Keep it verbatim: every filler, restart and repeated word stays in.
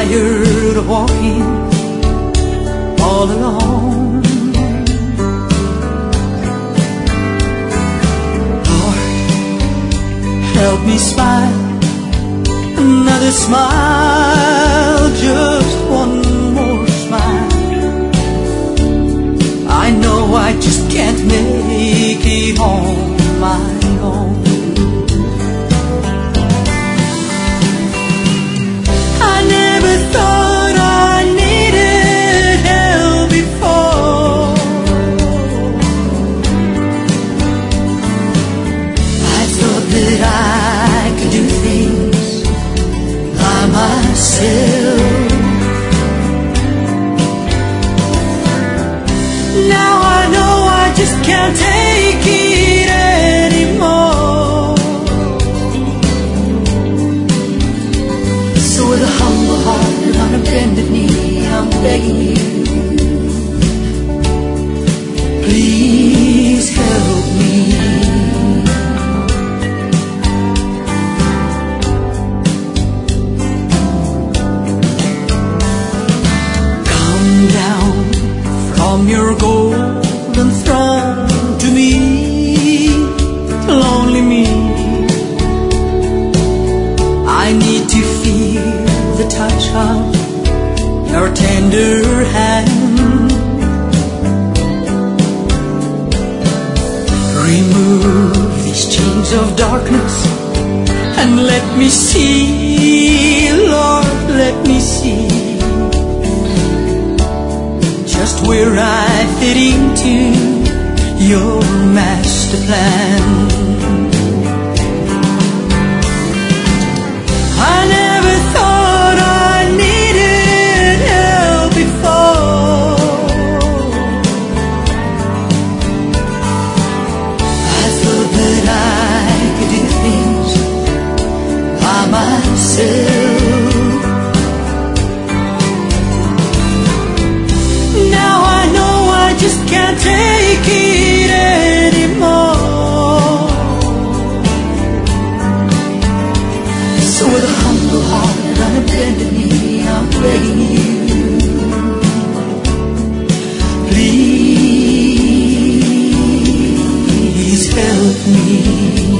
tired of walking all alone. Lord, help me smile another smile, just one more smile. I know I just can't make it on my own. I never thought I needed help before. I thought that I could do things by myself. Now I know I just can't take it anymore. So with a humble heart and on a bended knee, I'm begging you, please help me. Come down from your golden throne to me, lonely me. I need to feel the touch of your tender hand. Remove these chains of darkness and let me see, Lord, let me see just where I fit into your master plan. I never thought I needed help before. I thought that I could do things by myself. Now I know I just can't take it anymore. So with a humble heart and a bended knee, I'm begging you, please help me.